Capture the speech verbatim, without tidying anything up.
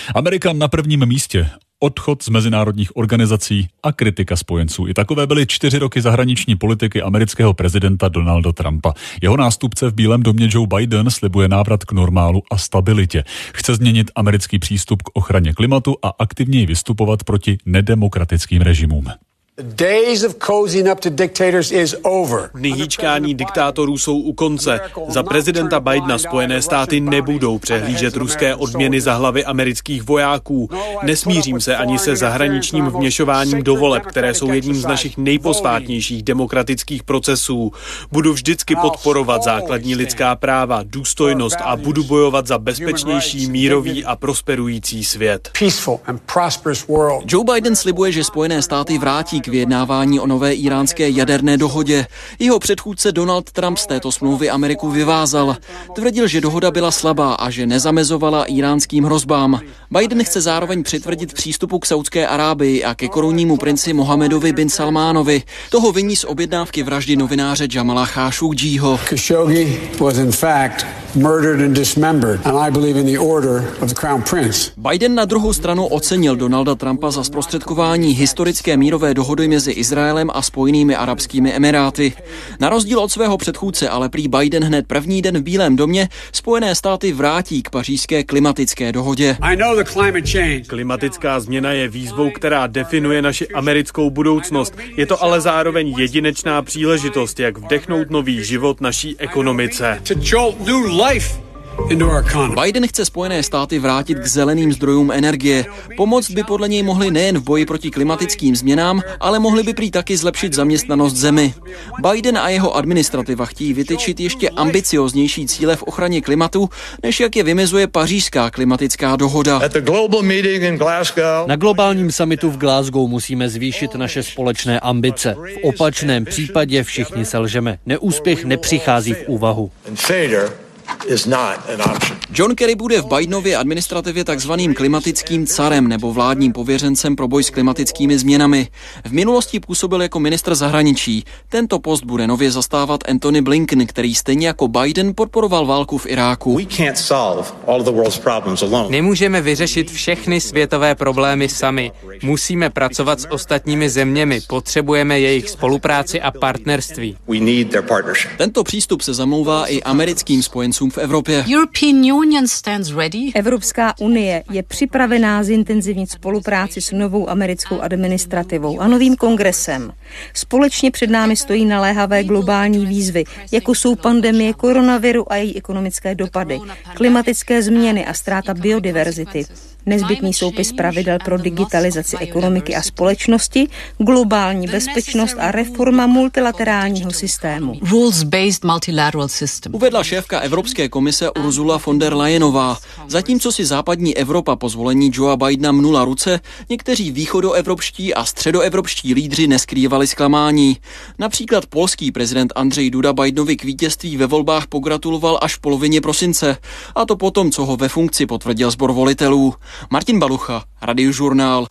Amerika na prvním místě. Odchod z mezinárodních organizací a kritika spojenců. I takové byly čtyři roky zahraniční politiky amerického prezidenta Donalda Trumpa. Jeho nástupce v Bílém domě Joe Biden slibuje návrat k normálu a stabilitě. Chce změnit americký přístup k ochraně klimatu a aktivněji vystupovat proti nedemokratickým režimům. Dny hýčkání diktátorů jsou u konce. Za prezidenta Bidena Spojené státy nebudou přehlížet ruské odměny za hlavy amerických vojáků. Nesmířím se ani se zahraničním vměšováním do voleb, které jsou jedním z našich nejposvátnějších demokratických procesů. Budu vždycky podporovat základní lidská práva, důstojnost a budu bojovat za bezpečnější, mírový a prosperující svět. Joe Biden slibuje, že Spojené státy vrátí k vyjednávání o nové iránské jaderné dohodě. Jeho předchůdce Donald Trump z této smlouvy Ameriku vyvázal. Tvrdil, že dohoda byla slabá a že nezamezovala íránským hrozbám. Biden chce zároveň přitvrdit přístupu k Saudské Arábii a ke korunnímu princi Mohamedovi bin Salmánovi. Toho viní z objednávky vraždy novináře Jamala Khashoggiho. Khashoggi was in fact murdered and dismembered, and I believe in the order of the Crown Prince. Biden na druhou stranu ocenil Donalda Trumpa za zprostředkování historické mírové dohody mezi Izraelem a Spojenými arabskými emiráty. Na rozdíl od svého předchůdce ale prý Biden hned první den v Bílém domě Spojené státy vrátí k pařížské klimatické dohodě. Klimatická změna je výzvou, která definuje naši americkou budoucnost. Je to ale zároveň jedinečná příležitost, jak vdechnout nový život naší ekonomice. Biden chce Spojené státy vrátit k zeleným zdrojům energie. Pomoct by podle něj mohli nejen v boji proti klimatickým změnám, ale mohli by prý taky zlepšit zaměstnanost zemi. Biden a jeho administrativa chtějí vytyčit ještě ambicioznější cíle v ochraně klimatu, než jak je vymezuje pařížská klimatická dohoda. Na globálním summitu v Glasgow musíme zvýšit naše společné ambice. V opačném případě všichni selžeme. Neúspěch nepřichází v úvahu. John Kerry bude v Bidenově administrativě takzvaným klimatickým carem nebo vládním pověřencem pro boj s klimatickými změnami. V minulosti působil jako ministr zahraničí. Tento post bude nově zastávat Antony Blinken, který stejně jako Biden podporoval válku v Iráku. Nemůžeme vyřešit všechny světové problémy sami. Musíme pracovat s ostatními zeměmi. Potřebujeme jejich spolupráci a partnerství. Tento přístup se zamlouvá i americkým spojencům v Evropě. Evropská unie je připravená zintenzivnit spolupráci s novou americkou administrativou a novým kongresem. Společně před námi stojí naléhavé globální výzvy, jako jsou pandemie koronaviru a její ekonomické dopady, klimatické změny a ztráta biodiverzity, nezbytný soupis pravidel pro digitalizaci ekonomiky a společnosti, globální bezpečnost a reforma multilaterálního systému. Uvedla šéfka Evropské komise Ursula von der Leyenová. Zatímco si západní Evropa po zvolení Joea Bidena mnula ruce, někteří východoevropští a středoevropští lídři neskrývali zklamání. Například polský prezident Andrzej Duda Bidenovi k vítězství ve volbách pogratuloval až v polovině prosince. A to potom, co ho ve funkci potvrdil sbor volitelů. Martin Balucha, Radiožurnál.